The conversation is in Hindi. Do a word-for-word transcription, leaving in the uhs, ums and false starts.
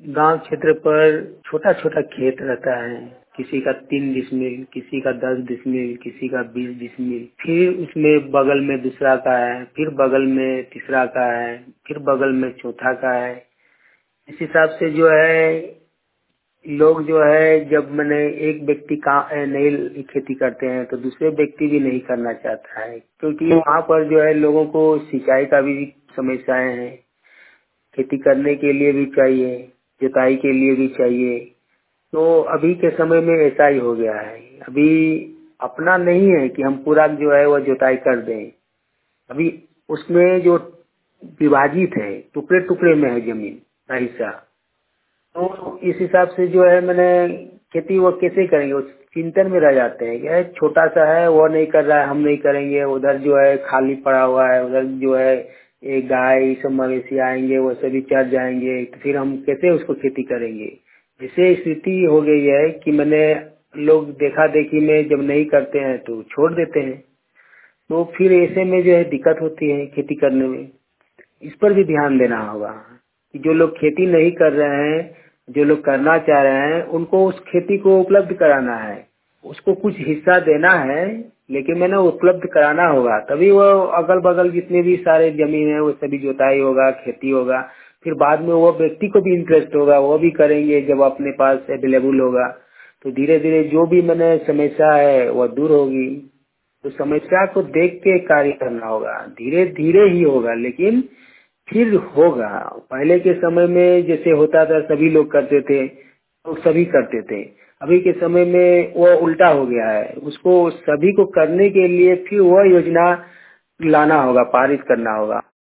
गांव क्षेत्र पर छोटा छोटा खेत रहता है। किसी का तीन डिसमिल, किसी का दस डिसमिल, किसी का बीस डिसमिल, फिर उसमें बगल में दूसरा का है, फिर बगल में तीसरा का है, फिर बगल में चौथा का है। इस हिसाब से जो है लोग जो है, जब मैंने एक व्यक्ति का नहीं खेती करते हैं तो दूसरे व्यक्ति भी नहीं करना चाहता है, क्योंकि वहाँ पर जो है लोगों को सिंचाई का भी समस्याएं हैं। खेती करने के लिए भी चाहिए, जुताई के लिए भी चाहिए। तो अभी के समय में ऐसा ही हो गया है। अभी अपना नहीं है कि हम पूरा जो है वो जुताई कर दें। अभी उसमें जो विभाजित है, टुकड़े टुकड़े में है जमीन का हिस्सा। तो इस हिसाब से जो है मैंने खेती वो कैसे करेंगे, वो चिंतन में रह जाते हैं कि छोटा सा है, वो नहीं कर रहा है, हम नहीं करेंगे। उधर जो है खाली पड़ा हुआ है, उधर जो है एक गाय ये सब मवेशी आएंगे, वो सभी चढ़ जाएंगे, तो फिर हम कैसे उसको खेती करेंगे। जैसे स्थिति हो गई है कि मैंने लोग देखा देखी में जब नहीं करते हैं तो छोड़ देते हैं। तो फिर ऐसे में जो है दिक्कत होती है खेती करने में। इस पर भी ध्यान देना होगा कि जो लोग खेती नहीं कर रहे हैं, जो लोग करना चाह रहे हैं, उनको उस खेती को उपलब्ध कराना है। उसको कुछ हिस्सा देना है, लेकिन मैंने उपलब्ध कराना होगा, तभी वो अगल बगल जितने भी सारे जमीन है वो सभी जोताई होगा, खेती होगा। फिर बाद में वो व्यक्ति को भी इंटरेस्ट होगा, वो भी करेंगे जब अपने पास अवेलेबल होगा। तो धीरे धीरे जो भी मैंने समस्या है वो दूर होगी। तो समस्या को देख के कार्य करना होगा, धीरे धीरे ही होगा, लेकिन फिर होगा। पहले के समय में जैसे होता था सभी लोग करते थे तो सभी करते थे। अभी के समय में वो उल्टा हो गया है, उसको सभी को करने के लिए फिर वह योजना लाना होगा, पारित करना होगा।